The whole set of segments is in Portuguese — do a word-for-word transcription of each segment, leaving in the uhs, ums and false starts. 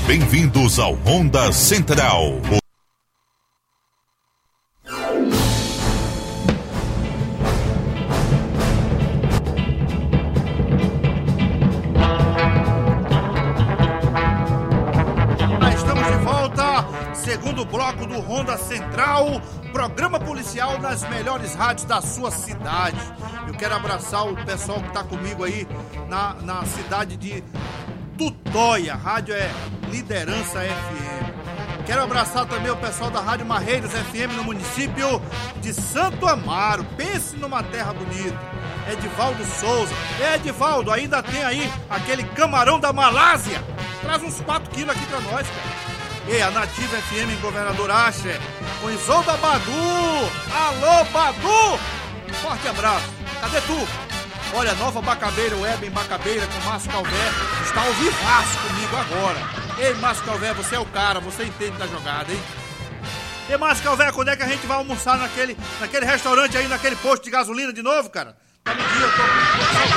Bem-vindos ao Ronda Central. Estamos de volta, segundo bloco do Ronda Central, programa policial nas melhores rádios da sua cidade. Eu quero abraçar o pessoal que está comigo aí na, na cidade de Tutóia, a rádio é Liderança F M. Quero abraçar também o pessoal da Rádio Marreiros F M no município de Santo Amaro. Pense numa terra bonita. Edivaldo Souza. É, Edivaldo, ainda tem aí aquele camarão da Malásia. Traz uns quatro quilos aqui pra nós, cara. E a Nativa F M em Governador Axé, com Isolda Badu. Alô, Badu! Forte abraço. Cadê tu? Olha, Nova Bacabeira Web em Bacabeira com Márcio Calvé está ao vivaço comigo agora. Ei, Márcio Calvé, você é o cara, você entende da jogada, hein? Ei, Márcio Calvé, quando é que a gente vai almoçar naquele, naquele restaurante aí, naquele posto de gasolina de novo, cara? Tá no dia, eu tô com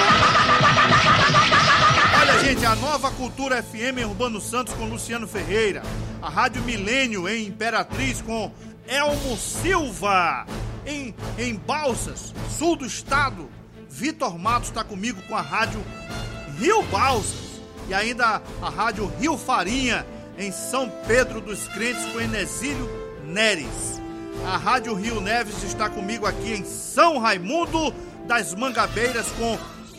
saudade. Olha, gente, a Nova Cultura F M em Urbano Santos com Luciano Ferreira. A Rádio Milênio em Imperatriz com Elmo Silva. Em, em Balsas, sul do estado, Vitor Matos está comigo com a Rádio Rio Balsas. E ainda a Rádio Rio Farinha em São Pedro dos Crentes com Enesílio Neres. A Rádio Rio Neves está comigo aqui em São Raimundo das Mangabeiras com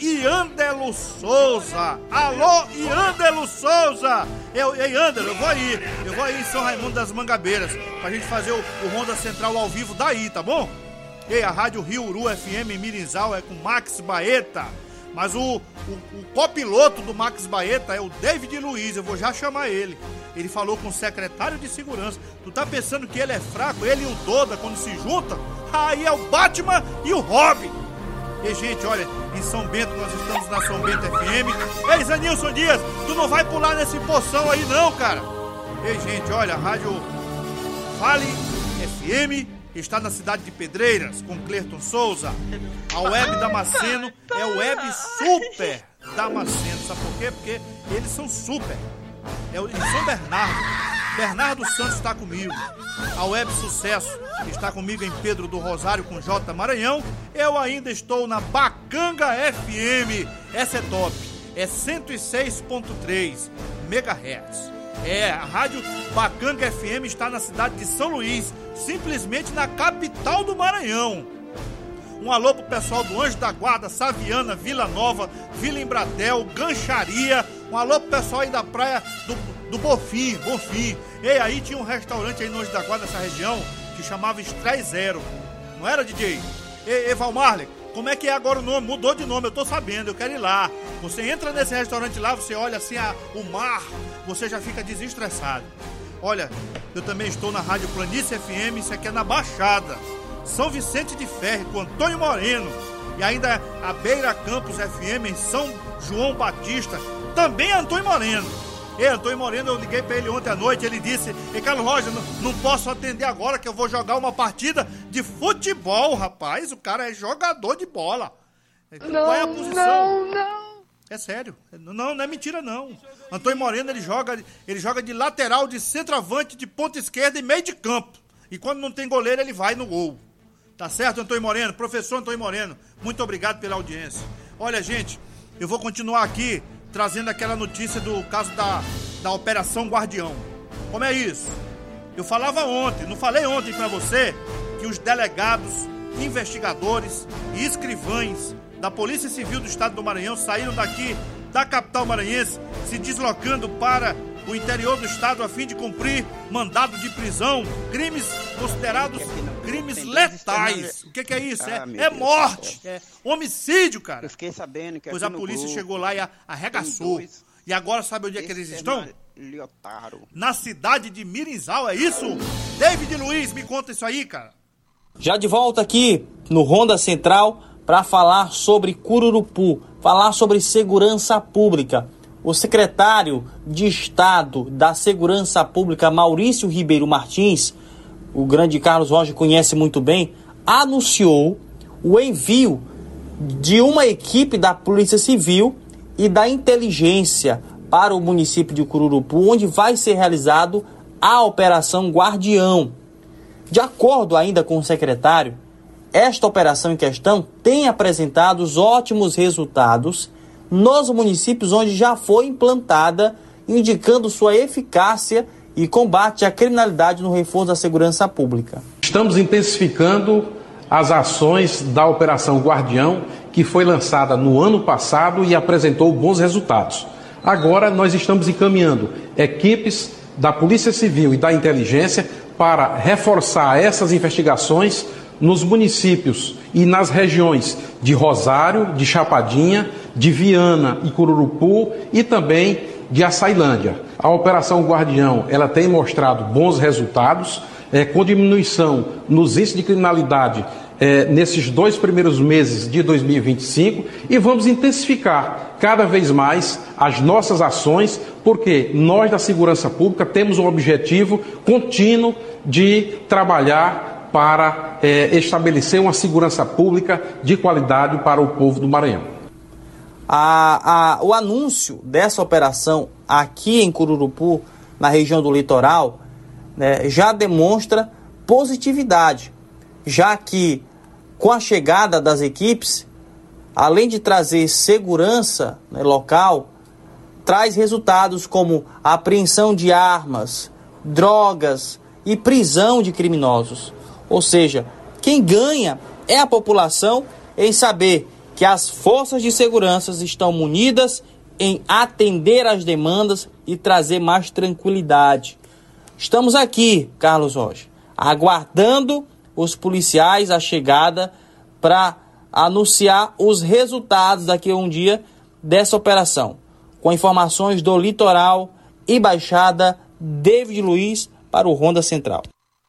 Iandelo Souza. Alô, Iandelo Souza! Eu, ei, Iandelo, eu vou aí. Eu vou aí em São Raimundo das Mangabeiras pra gente fazer o, o Ronda Central ao vivo daí, tá bom? Ei, a Rádio Rio Uru F M em Mirinzal é com Max Baeta. Mas o, o, o copiloto do Max Baeta é o David Luiz. Eu vou já chamar ele. Ele falou com o secretário de segurança. Tu tá pensando que ele é fraco? Ele e o Doda, quando se juntam, aí é o Batman e o Robin. E, gente, olha, em São Bento, nós estamos na São Bento F M. Ei, Zanilson Dias, tu não vai pular nesse poção aí não, cara. Ei, gente, olha, a Rádio Vale F M está na cidade de Pedreiras, com Clerton Souza. A Web Damasceno é o Web Super Damasceno. Sabe por quê? Porque eles são super. É o São Bernardo. Bernardo Santos está comigo. A Web Sucesso está comigo em Pedro do Rosário com J Maranhão. Eu ainda estou na Bacanga F M. Essa é top. É cento e seis ponto três megahertz. É, a Rádio Bacanga F M está na cidade de São Luís, simplesmente na capital do Maranhão. Um alô pro pessoal do Anjo da Guarda, Saviana, Vila Nova, Vila Embratel, Gancharia. Um alô pro pessoal aí da praia do, do Bofim, Bofim. E aí tinha um restaurante aí no Anjo da Guarda, nessa região, que chamava Stray Zero. Não era, D J? E, e Valmarle, como é que é agora o nome? Mudou de nome, eu tô sabendo, eu quero ir lá. Você entra nesse restaurante lá, você olha assim a, o mar, você já fica desestressado. Olha, eu também estou na Rádio Planície F M, isso aqui é na Baixada. São Vicente de Ferre, com Antônio Moreno. E ainda a Beira Campos F M em São João Batista, também Antônio Moreno. E Antônio Moreno, eu liguei pra ele ontem à noite, ele disse: e Carlos Roger, não, não posso atender agora que eu vou jogar uma partida de futebol, rapaz. O cara é jogador de bola. Não, qual é a posição? Não, não. É sério, não, não é mentira não. Antônio Moreno, ele joga, ele joga de lateral, de centroavante, de ponta esquerda e meio de campo. E quando não tem goleiro, ele vai no gol. Tá certo, Antônio Moreno? Professor Antônio Moreno, muito obrigado pela audiência. Olha, gente, eu vou continuar aqui trazendo aquela notícia do caso da, da Operação Guardião. Como é isso? Eu falava ontem, não falei ontem pra você, que os delegados, investigadores e escrivães da Polícia Civil do Estado do Maranhão saíram daqui da capital maranhense, se deslocando para o interior do estado a fim de cumprir mandado de prisão, crimes considerados crimes letais. O que, que é isso? É, é morte, é homicídio, cara. Eu fiquei sabendo que pois a polícia chegou lá e arregaçou. E agora sabe onde é que eles estão? Na cidade de Mirinzal, é isso? David Luiz, me conta isso aí, cara. Já de volta aqui no Ronda Central para falar sobre Cururupu, falar sobre segurança pública. O secretário de Estado da Segurança Pública, Maurício Ribeiro Martins, o grande Carlos Roger conhece muito bem, anunciou o envio de uma equipe da Polícia Civil e da Inteligência para o município de Cururupu, onde vai ser realizado a Operação Guardião. De acordo ainda com o secretário, esta operação em questão tem apresentado os ótimos resultados nos municípios onde já foi implantada, indicando sua eficácia e combate à criminalidade no reforço da segurança pública. Estamos intensificando as ações da Operação Guardião, que foi lançada no ano passado e apresentou bons resultados. Agora nós estamos encaminhando equipes da Polícia Civil e da Inteligência para reforçar essas investigações nos municípios e nas regiões de Rosário, de Chapadinha, de Viana e Cururupu e também de Açailândia. A Operação Guardião ela tem mostrado bons resultados, é, com diminuição nos índices de criminalidade é, nesses dois primeiros meses de dois mil e vinte e cinco, e vamos intensificar cada vez mais as nossas ações, porque nós da segurança pública temos um objetivo contínuo de trabalhar para é, estabelecer uma segurança pública de qualidade para o povo do Maranhão. A, a, o anúncio dessa operação aqui em Cururupu, na região do litoral, né, já demonstra positividade, já que com a chegada das equipes, além de trazer segurança, né, local, traz resultados como a apreensão de armas, drogas e prisão de criminosos. Ou seja, quem ganha é a população em saber que as forças de segurança estão munidas em atender às demandas e trazer mais tranquilidade. Estamos aqui, Carlos Rocha, aguardando os policiais a chegada para anunciar os resultados daqui a um dia dessa operação. Com informações do Litoral e Baixada, David Luiz para o Ronda Central.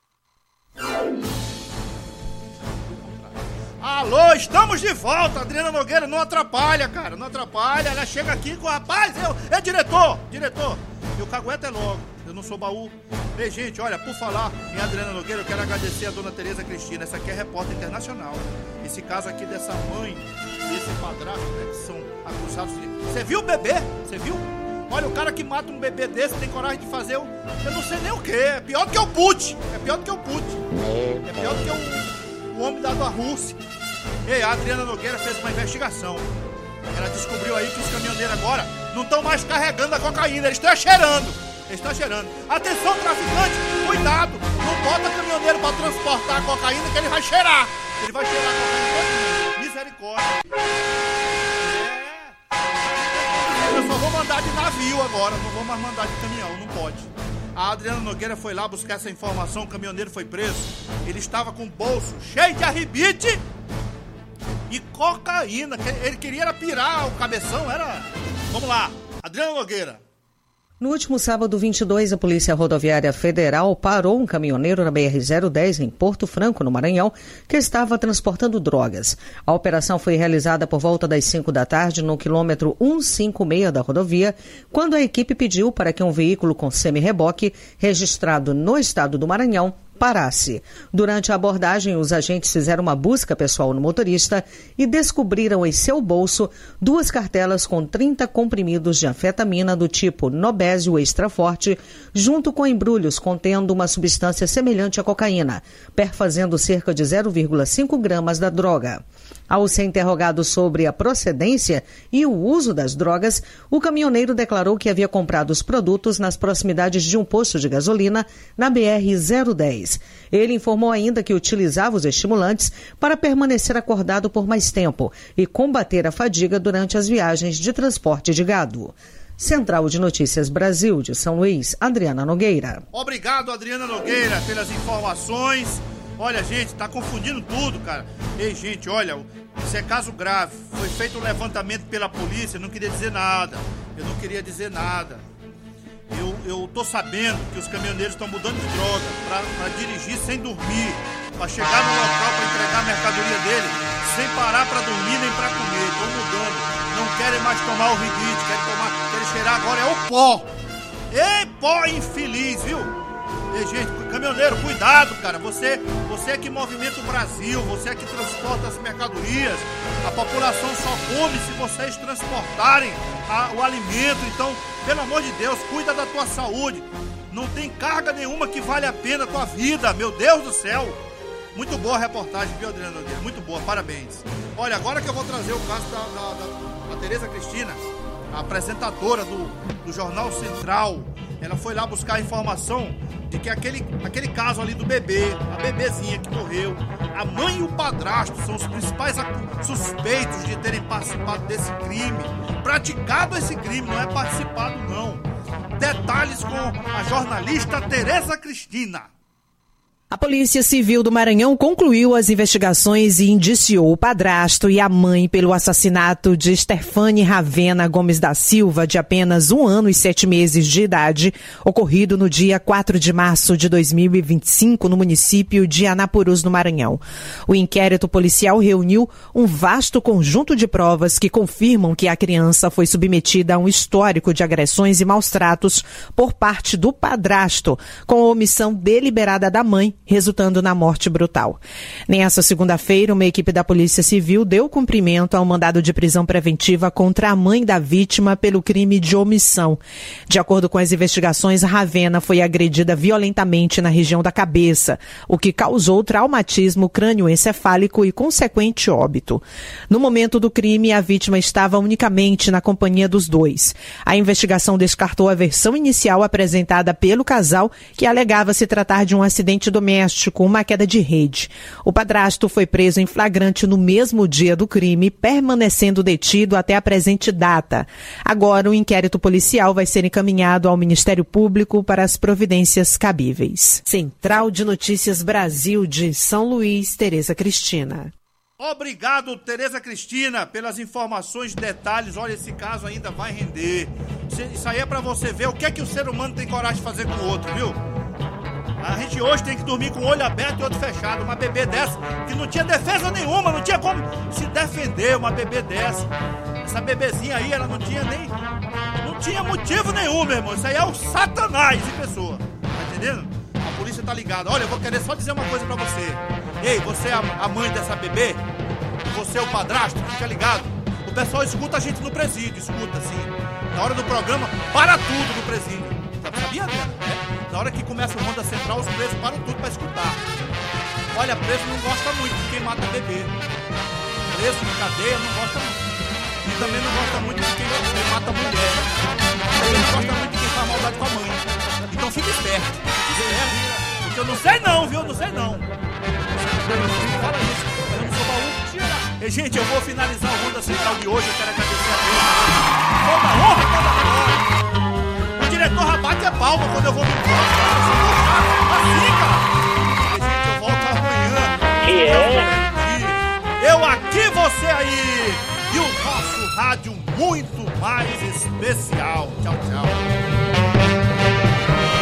Alô, estamos de volta. Adriana Nogueira, não atrapalha, cara, não atrapalha. Ela chega aqui com o rapaz, eu, é diretor, diretor, eu cagueto é logo, eu não sou baú. Ei, gente, olha, por falar em Adriana Nogueira, eu quero agradecer a dona Tereza Cristina, essa aqui é repórter internacional. Esse caso aqui dessa mãe e esse padrasto, né, que são acusados de... Você viu o bebê? Você viu? Olha, o cara que mata um bebê desse tem coragem de fazer o... Eu não sei nem o que, é pior do que o Putin, é pior do que o Putin, é pior do que o, o homem da Rússia. Ei, a Adriana Nogueira fez uma investigação. Ela descobriu aí que os caminhoneiros agora não estão mais carregando a cocaína, eles estão cheirando. Eles estão cheirando. Atenção, traficante, cuidado. Não bota caminhoneiro para transportar a cocaína que ele vai cheirar. Ele vai cheirar a cocaína toda. Misericórdia. É. Eu só vou mandar de navio agora, não vou mais mandar de caminhão, não pode. A Adriana Nogueira foi lá buscar essa informação, o caminhoneiro foi preso. Ele estava com o bolso cheio de arribite e cocaína. Ele queria era pirar o cabeção, era... Vamos lá, Adriana Nogueira. No último sábado, vinte e dois, a Polícia Rodoviária Federal parou um caminhoneiro na B R zero dez, em Porto Franco, no Maranhão, que estava transportando drogas. A operação foi realizada por volta das cinco da tarde, no quilômetro cento e cinquenta e seis da rodovia, quando a equipe pediu para que um veículo com semi-reboque, registrado no estado do Maranhão, parasse. Durante a abordagem, os agentes fizeram uma busca pessoal no motorista e descobriram em seu bolso duas cartelas com trinta comprimidos de anfetamina do tipo Nobésio Extra Forte, junto com embrulhos contendo uma substância semelhante à cocaína, perfazendo cerca de zero vírgula cinco gramas da droga. Ao ser interrogado sobre a procedência e o uso das drogas, o caminhoneiro declarou que havia comprado os produtos nas proximidades de um posto de gasolina na B R zero dez. Ele informou ainda que utilizava os estimulantes para permanecer acordado por mais tempo e combater a fadiga durante as viagens de transporte de gado. Central de Notícias Brasil, de São Luís, Adriana Nogueira. Obrigado, Adriana Nogueira, pelas informações. Olha, gente, tá confundindo tudo, cara. Ei, gente, olha, isso é caso grave. Foi feito um levantamento pela polícia, eu não queria dizer nada. Eu não queria dizer nada. Eu, eu tô sabendo que os caminhoneiros estão mudando de droga para dirigir sem dormir, para chegar no local para entregar a mercadoria dele sem parar para dormir nem para comer. Estão mudando. Não querem mais tomar o ridite, querem tomar, querem cheirar agora é o pó. Ei, pó infeliz, viu? Ei, gente, caminhoneiro, cuidado, cara. Você, você é que movimenta o Brasil, você é que transporta as mercadorias. A população só come se vocês transportarem a, o alimento. Então, Pelo amor de Deus, cuida da tua saúde. Não tem carga nenhuma que vale a pena a tua vida, meu Deus do céu. Muito boa a reportagem, viu, Adriana Nogueira? Muito boa, parabéns. Olha, agora que eu vou trazer o caso da, da, da, da Tereza Cristina, a apresentadora do, do Jornal Central. Ela foi lá buscar a informação de que aquele, aquele caso ali do bebê, a bebezinha que morreu, a mãe e o padrasto são os principais suspeitos de terem participado desse crime. Praticado esse crime, não é participado não. Detalhes com a jornalista Tereza Cristina. A Polícia Civil do Maranhão concluiu as investigações e indiciou o padrasto e a mãe pelo assassinato de Stefane Ravena Gomes da Silva, de apenas um ano e sete meses de idade, ocorrido no dia quatro de março de dois mil e vinte e cinco, no município de Anapurus, no Maranhão. O inquérito policial reuniu um vasto conjunto de provas que confirmam que a criança foi submetida a um histórico de agressões e maus-tratos por parte do padrasto, com a omissão deliberada da mãe, resultando na morte brutal. Nessa segunda-feira, uma equipe da Polícia Civil deu cumprimento ao mandado de prisão preventiva contra a mãe da vítima pelo crime de omissão. De acordo com as investigações, Ravena foi agredida violentamente na região da cabeça, o que causou traumatismo crânioencefálico e consequente óbito. No momento do crime, a vítima estava unicamente na companhia dos dois. A investigação descartou a versão inicial apresentada pelo casal, que alegava se tratar de um acidente doméstico, uma queda de rede. O padrasto foi preso em flagrante no mesmo dia do crime, permanecendo detido até a presente data. Agora, o inquérito policial vai ser encaminhado ao Ministério Público para as providências cabíveis. Central de Notícias Brasil de São Luís, Tereza Cristina. Obrigado, Tereza Cristina, pelas informações, detalhes. Olha, esse caso ainda vai render. Isso aí é pra você ver o que é que o ser humano tem coragem de fazer com o outro, viu? A gente hoje tem que dormir com o olho aberto e outro fechado. Uma bebê dessa que não tinha defesa nenhuma, não tinha como se defender. Uma bebê dessa. Essa bebezinha aí, ela não tinha nem... Não tinha motivo nenhum, meu irmão. Isso aí é o Satanás em pessoa. Tá entendendo? A polícia tá ligada. Olha, eu vou querer só dizer uma coisa pra você. Ei, você é a mãe dessa bebê? Você é o padrasto? Fica ligado. O pessoal escuta a gente no presídio. Escuta, assim. Na hora do programa, para tudo no presídio. Sabia, Adriana? É. Na hora que começa o Ronda Central, os presos param tudo pra escutar. Olha, preso não gosta muito de quem mata bebê. Preso de cadeia não gosta muito. E também não gosta muito de quem, quem mata mulher. Também não gosta muito de quem faz maldade com a mãe. Então fica esperto. Fica esperto. Porque eu não sei não, viu? Eu não sei não. Fala isso, eu não sou baú. E, gente, eu vou finalizar o Ronda Central de hoje. Eu quero agradecer a Deus. Toda honra e toda glória. O diretor rabate é palma quando eu vou me embora. Assim, cara. E, gente, eu volto amanhã. Que é? Eu aqui, você aí. E o nosso rádio muito mais especial. Tchau, tchau.